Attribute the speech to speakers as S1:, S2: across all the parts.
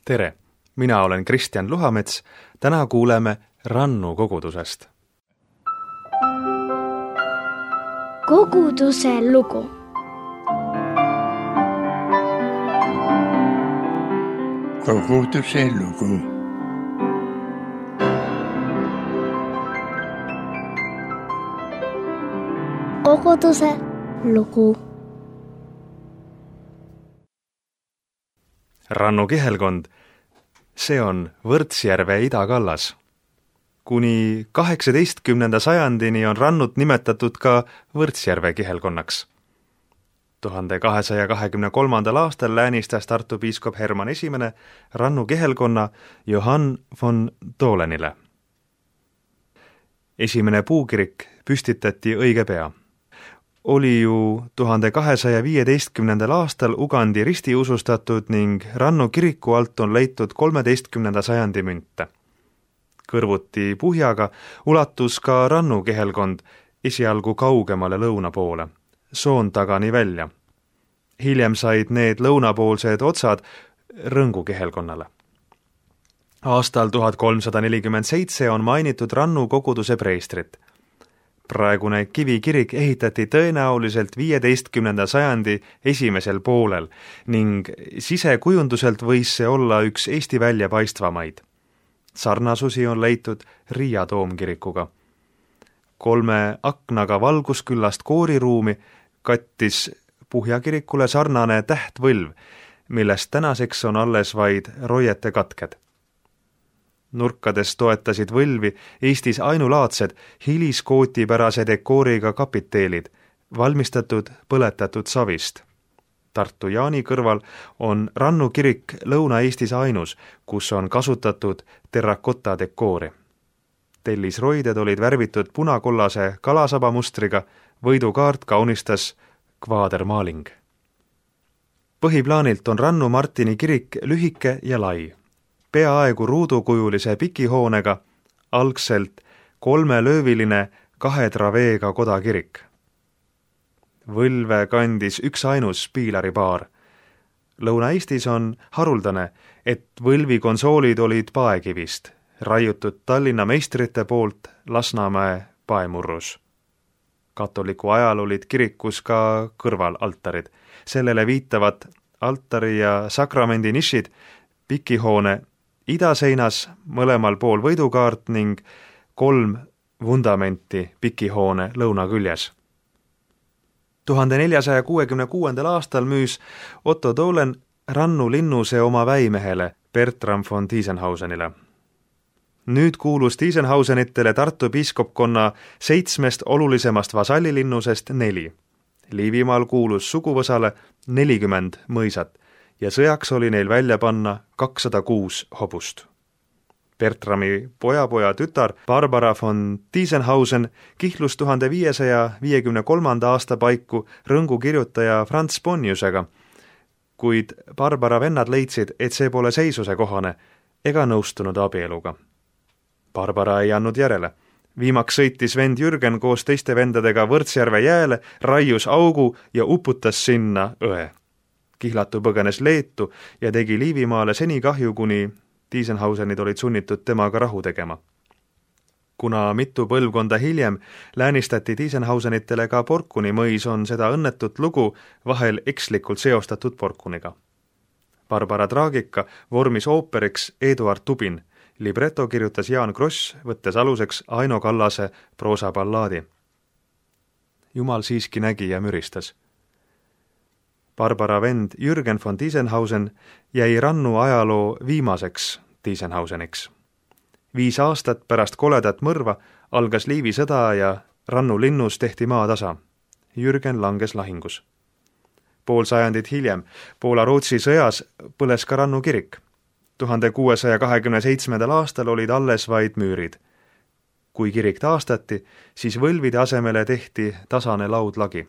S1: Tere, mina olen Kristjan Luhamets, täna kuuleme Rannu kogudusest.
S2: Koguduse lugu.
S3: Koguduse lugu.
S2: Koguduse lugu.
S1: Rannu kihelkond, see on Võrtsjärve idakallas. Kuni 18. sajandini on Rannut nimetatud ka Võrtsjärve kihelkonnaks. 1223. aastal läänistas Tartu piiskop Hermann I Rannu kihelkonna Johann von Tholenile. Esimene puukirik püstitati õige pea. Oli ju 1215. aastal Ugandi ristiusustatud ning Rannu kiriku alt on leitud 13. sajandi münte. Kõrvuti Puhjaga ulatus ka Rannu kihelkond esialgu kaugemale lõuna poole, Soontagani välja. Hiljem said need lõunapoolsed otsad Rõngu kihelkonnale. Aastal 1347 on mainitud Rannu koguduse preestrit. Praegune kivikirik ehitati tõenäoliselt 15. sajandi esimesel poolel ning sisekujunduselt võis see olla üks Eesti väljapaistvamaid. Sarnasusi on leitud Riia toomkirikuga. 3 aknaga valgusküllast kooriruumi kattis Puhja kirikule sarnane tähtvõlv, millest tänaseks on alles vaid roiete katked. Nurkades toetasid võlvi Eestis ainulaadsed hiliskootipärase dekooriga kapiteelid, valmistatud põletatud savist. Tartu Jaani kõrval on Rannu kirik Lõuna-Eestis ainus, kus on kasutatud terrakotta dekoori. Tellisroided olid värvitud punakollase kalasabamustriga, võidukaart kaunistas kvaadermaaling. Põhiplaanilt on Rannu Martini kirik lühike ja lai. Peaaegu ruudukujulise pikihoonega, algselt 3-lööviline 2 traveega kodakirik. Võlve kandis üks ainus piilaripaar. Lõuna-Eestis on haruldane, et võlvikonsoolid olid paekivist, raiutud Tallinna meistrite poolt Lasnamäe paemurrus. Katoliku ajal olid kirikus ka kõrvalaltarid. Sellele viitavad altari ja sakramendi nišid, pikihoone idaseinas mõlemal pool võidukaart ning 3 vundamenti pikihoone lõunaküljes. 1466. aastal müüs Otto Tholen Rannu linnuse oma väimehele Bertram von Tiesenhausenile. Nüüd kuulus Tiesenhausenitele Tartu piiskopkonna 7 olulisemast vasallilinnusest 4. Liivimaal kuulus suguvõsale 40 mõisat ja sõjaks oli neil välja panna 206 hobust. Bertrami pojapoja tütar Barbara von Tiesenhausen kihlus 1553. aasta paiku Rõngu kirjutaja Franz Bonniusega, kuid Barbara vennad leidsid, et see pole seisuse kohane ega nõustunud abieluga. Barbara ei andnud järele. Viimaks sõitis vend Jürgen koos teiste vendadega Võrtsjärve jääle, raius augu ja uputas sinna õe. Kihlatu põgenes Leetu ja tegi Liivimaale seni kahju, kuni Tiesenhausenid olid sunnitud temaga rahu tegema. Kuna mitu põlvkonda hiljem läänistati Tiesenhausenitele ka Porkuni mõis, on seda õnnetut lugu vahel ekslikult seostatud Porkuniga. Barbara traagika vormis ooperiks Eduard Tubin. Libretto kirjutas Jaan Kross, võttes aluseks Aino Kallase proosaballaadi. Jumal siiski nägi ja müristas. Barbara vend Jürgen von Tiesenhausen jäi Rannu ajaloo viimaseks Tiesenhauseniks. 5 aastat pärast koledat mõrva algas Liivi sõda ja Rannu linnus tehti maatasa. Jürgen langes lahingus. Pool sajandit hiljem Poola-Rootsi sõjas põles ka Rannu kirik. 1627. aastal olid alles vaid müürid. Kui kirik taastati, siis võlvide asemele tehti tasane laudlagi.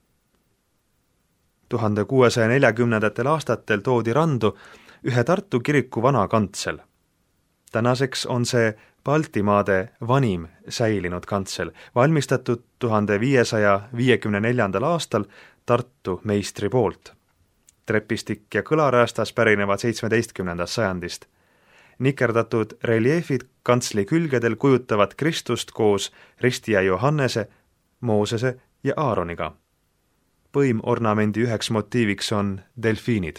S1: 1640. aastatel toodi randu ühe Tartu kiriku vana kantsel. Tänaseks on see Baltimaade vanim säilinud kantsel, valmistatud 1554. aastal Tartu meistri poolt. Trepistik ja kõlaräästas pärinevad 17. sajandist. Nikerdatud reljeefid kantsli külgedel kujutavad Kristust koos ristija Johannese, Moosese ja Aaroniga. Põimornamendi üheks motiiviks on delfiinid.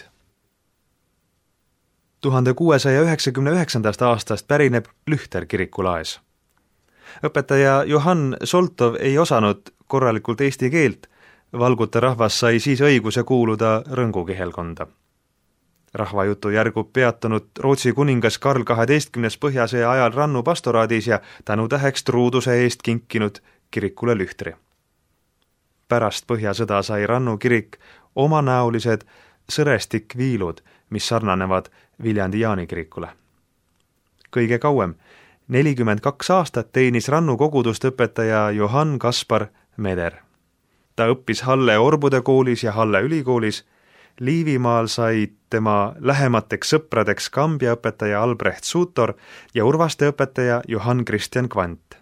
S1: 1699. aastast pärineb Lühter kirikulaes. Õpetaja Johann Soltov ei osanud korralikult eesti keelt, Valguta rahvas sai siis õiguse kuuluda Rõngu kihelkonda. Rahvajutu järgub peatunud Rootsi kuningas Karl 12. Põhjasõja ajal Rannu pastoraadis ja tänutäheks truuduse eest kinkinud kirikule Lühtri. Pärast Põhjasõda sai Rannu kirik omanäolised sõrestikviilud, mis sarnanevad Viljandi Jaani kirikule. Kõige kauem, 42 aastat teenis Rannu kogudust õpetaja Johann Kaspar Meder. Ta õppis Halle Orbude koolis ja Halle ülikoolis. Liivimaal sai tema lähemateks sõpradeks Kambja õpetaja Albrecht Sutor ja Urvaste õpetaja Johann Christian Kvant.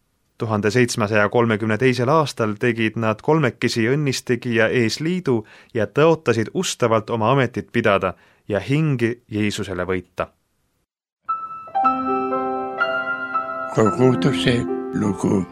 S1: 1732. aastal tegid nad kolmekesi õnnistegija eesliidu ja tõotasid ustavalt oma ametit pidada ja hingi Jeesusele võita.
S3: Koguduse lugu.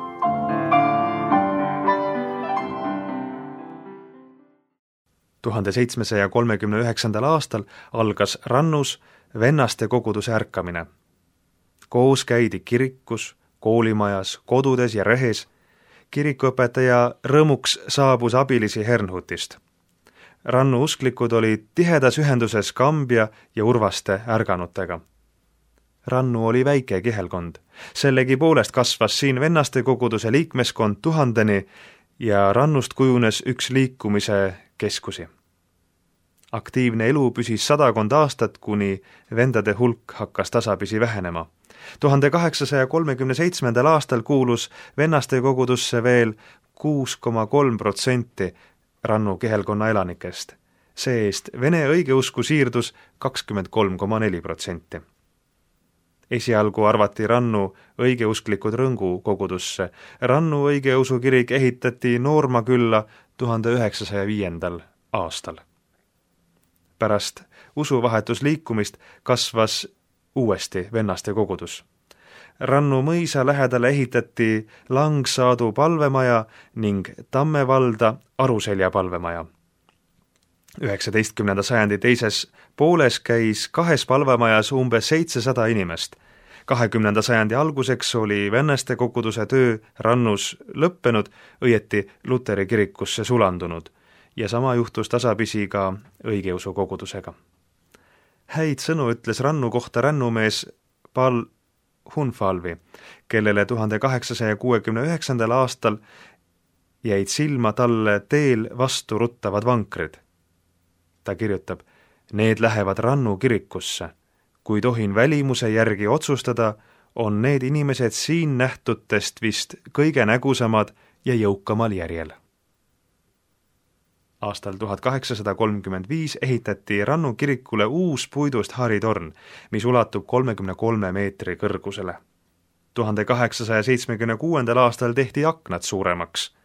S1: Tuhande 739. aastal algas Rannus vennaste koguduse ärkamine. Koos käidi kirikus, koolimajas, kodudes ja rehes. Kirikuõpetaja rõõmuks saabus abilisi Hernhutist. Rannu usklikud olid tihedas ühenduses Kambja ja Urvaste ärganutega. Rannu oli väike kihelkond. Sellegi poolest kasvas siin vennaste koguduse liikmeskond 1000-ni ja Rannust kujunes üks liikumise keskusi. Aktiivne elu püsis 100 aastat, kuni vendade hulk hakkas tasapisi vähenema. 1837. aastal kuulus vennaste kogudusse veel 6,3% Rannu kihelkonna elanikest. See-eest vene õigeusku siirdus 23,4%. Esialgu arvati Rannu õigeusklikud Rõngu kogudusse. Rannu õigeusu kirik ehitati Noormakülla 1905. aastal. Pärast usuvahetusliikumist kasvas uuesti vennaste kogudus. Rannu mõisa lähedale ehitati Langsaadu palvemaja ning Tammevalda Aruselja palvemaja. 19. sajandi teises pooles käis 2 palvemajas umbes 700 inimest. 20. sajandi alguseks oli vennaste koguduse töö Rannus lõppenud, õieti Luteri kirikusse sulandunud, ja sama juhtus tasapisi ka õigeusu kogudusega. Häid sõnu ütles Rannu kohta rännumees Paul Hunfalvi, kellele 1869. aastal jäid silma talle teel vastu ruttavad vankrid. Ta kirjutab, need lähevad Rannu kirikusse. Kui tohin välimuse järgi otsustada, on need inimesed siin nähtutest vist kõige nägusamad ja jõukamal järjel. Aastal 1835 ehitati Rannu kirikule uus puidust haritorn, mis ulatub 33 meetri kõrgusele. 1876. aastal tehti aknad suuremaks.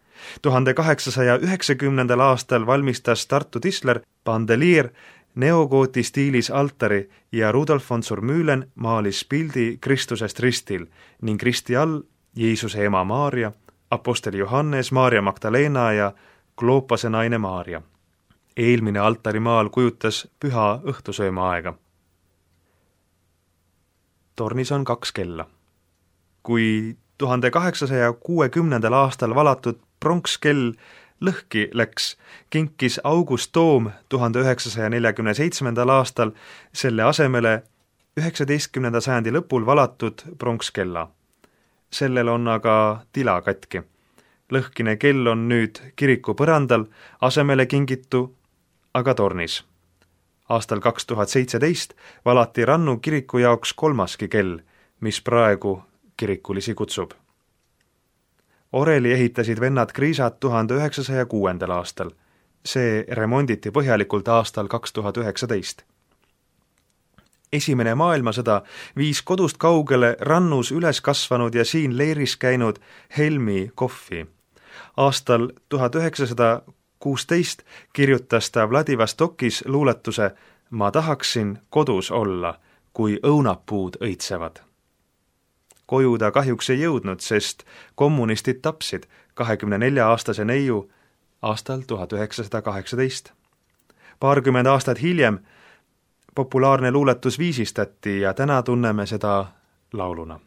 S1: 1890. aastal valmistas Tartu tisler Pandelier neogooti stiilis altari ja Rudolf von Surmühlen maalis pildi Kristusest ristil ning risti all Jeesuse ema Maarja, aposteli Johannes, Maarja Magdalena ja Kloopase naine Maarja. Eelmine altarimaal kujutas püha õhtusööma aega. Tornis on 2 kella. Kui 1860. aastal valatud pronkskell lõhki läks, kinkis August Toom 1947. aastal selle asemele 19. sajandi lõpul valatud pronkskella. Sellel on aga tila katki. Lõhkine kell on nüüd kiriku põrandal, asemele kingitu aga tornis. Aastal 2017 valati Rannu kiriku jaoks 3. kell, mis praegu kirikulisi kutsub. Oreli ehitasid vennad Kriisad 1906. aastal. See remonditi põhjalikult aastal 2019. Esimene maailmasõda viis kodust kaugele Rannus üles kasvanud ja siin leeris käinud Helmi Kohvi. Aastal 1916 kirjutas ta Vladivostokis luuletuse Ma tahaksin kodus olla, kui õunapuud õitsevad. Koju ta kahjuks ei jõudnud, sest kommunistid tapsid 24-aastase neiu aastal 1918. Paarkümmend aastat hiljem populaarne luuletus viisistati ja täna tunneme seda lauluna.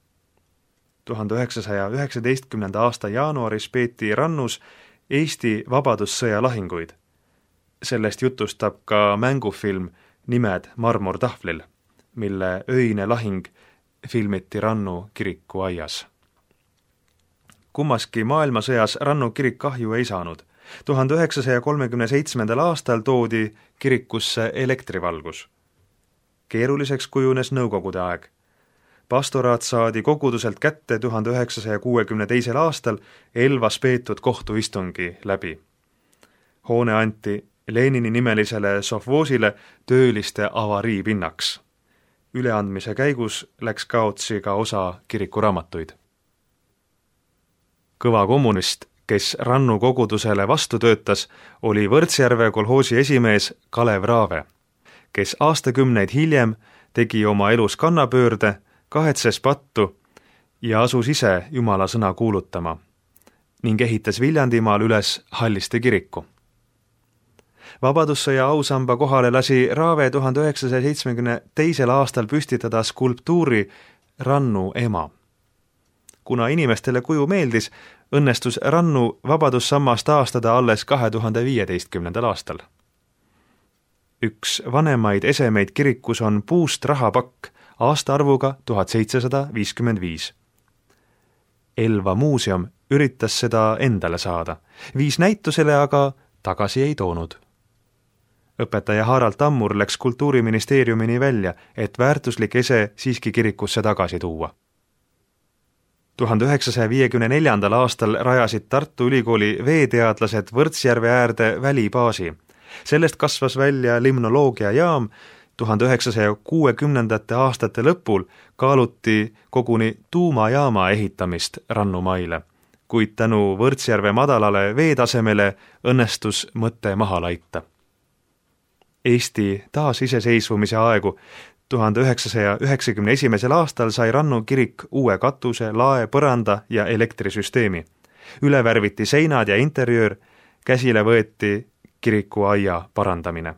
S1: 1919. aasta jaanuaris peeti Rannus Eesti Vabadussõja lahinguid. Sellest jutustab ka mängufilm Nimed marmortahvlil, mille öine lahing filmiti Rannu kiriku aias. Kummaski maailmasõjas Rannu kirik kahju ei saanud. 1937. aastal toodi kirikusse elektrivalgus. Keeruliseks kujunes nõukogude aeg. Pastoraat saadi koguduselt kätte 1962. aastal Elvas peetud kohtuistungi läbi. Hoone anti Lenini nimelisele sovvoosile tööliste avariipinnaks. Üleandmise käigus läks kaotsi ka osa kirikuraamatuid. Kõva kommunist, kes Rannu kogudusele vastu töötas, oli Võrtsjärve kolhoosi esimees Kalev Raave, kes aastakümneid hiljem tegi oma elus kannapöörde, kahetses pattu ja asus ise Jumala sõna kuulutama ning ehitas Viljandimaal üles Halliste kiriku. Vabadussõja ausamba kohale lasi Raave 1972. aastal püstitada skulptuuri Rannu ema. Kuna inimestele kuju meeldis, õnnestus Rannu vabadussammas taastada alles 2015. aastal. Üks vanemaid esemeid kirikus on puust rahapakk aastaarvuga 1755. Elva muuseum üritas seda endale saada, viis näitusele aga tagasi ei toonud. Õpetaja Harald Tammur läks Kultuuriministeeriumini välja, et väärtuslik ese siiski kirikusse tagasi tuua. 1954. aastal rajasid Tartu Ülikooli veeteadlased Võrtsjärve äärde välibaasi. Sellest kasvas välja limnoloogiajaam. 1960. aastate lõpul kaaluti koguni tuumajaama ehitamist Rannumaile, kuid tänu Võrtsjärve madalale veetasemele õnnestus mõte maha laita. Eesti taasiseseisvumise aegu 1991. aastal sai Rannu kirik uue katuse, lae, põranda ja elektrisüsteemi. Üle värviti seinad ja interjöör, käsile võeti kiriku aia parandamine.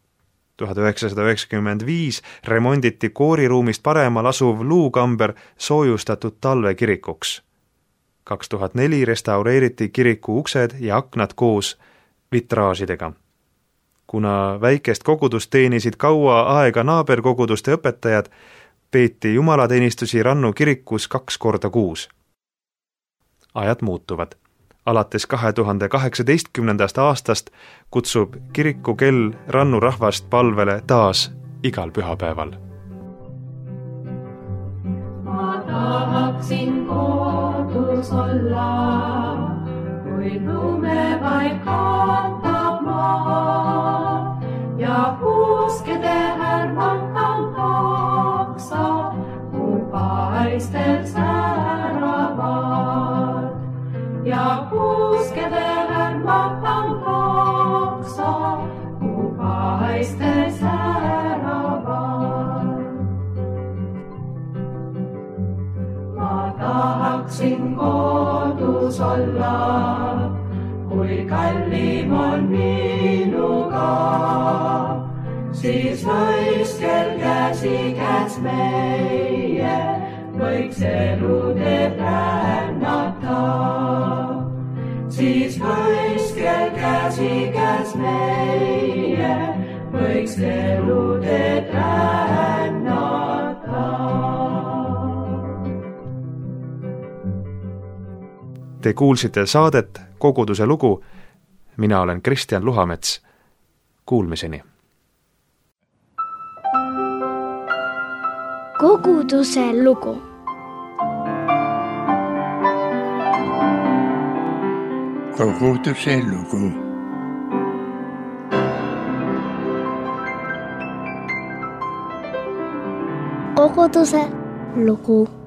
S1: 1995 remonditi kooriruumist paremal asuv luukamber soojustatud talvekirikuks. 2004 restaureeriti kiriku uksed ja aknad koos vitraažidega. Kuna väikest kogudust teenisid kaua aega naaberkoguduste õpetajad, peeti jumalateenistusi Rannu kirikus 2 korda kuus. Ajad muutuvad. Alates 2018. aastast kutsub kiriku kell Rannu rahvast palvele taas igal pühapäeval.
S4: Ma tahaksin kodus olla, kui lume vaid kantab maa ja puuskede härmatab haksa, kui paistel säravad. Ja puuskede härmatab haksa, kui paistel säravad. Ma tahaksin kodus olla, kui kallim on minuga, siis võiskel käsikäes meie võiks eluteed rännata. Siis võiskel käsikäes meie võiks eluteed rännata.
S1: Te kuulsite saadet Koguduse lugu. Mina olen Kristjan Luhamets. Kuulmiseni.
S2: Koguduse lugu.
S3: Koguduse lugu.
S2: Koguduse lugu.